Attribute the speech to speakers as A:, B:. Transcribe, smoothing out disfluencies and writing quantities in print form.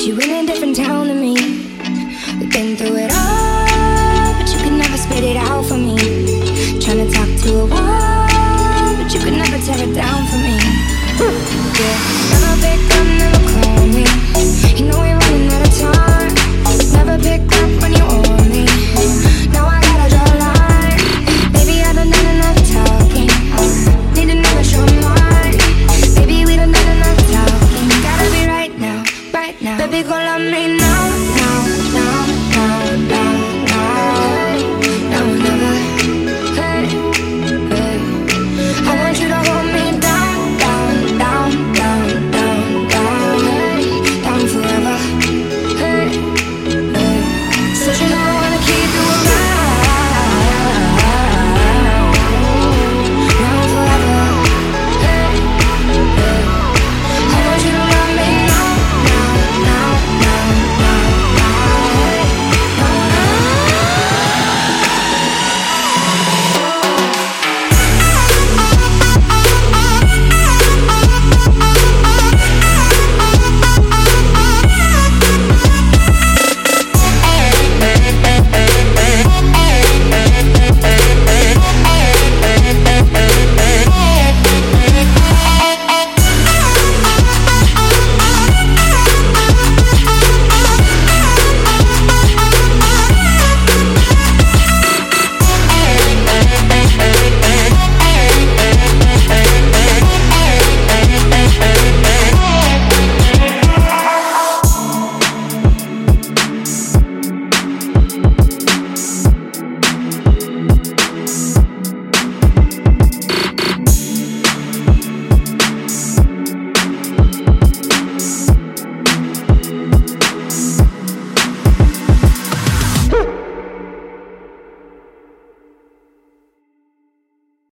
A: you in a different town than me. We've been through it all, but you can never spit it out for me. Trying to talk to a wall, but you can never tear it down for me. Yeah, never pick up, never call me. You know we're running out of time. Never pick up when you want me. Now I gotta draw a line. Baby, I done done enough talking. Need to never show mine. Baby, we done done enough talking. Gotta be right now, right now. Baby, go love me now, now, now.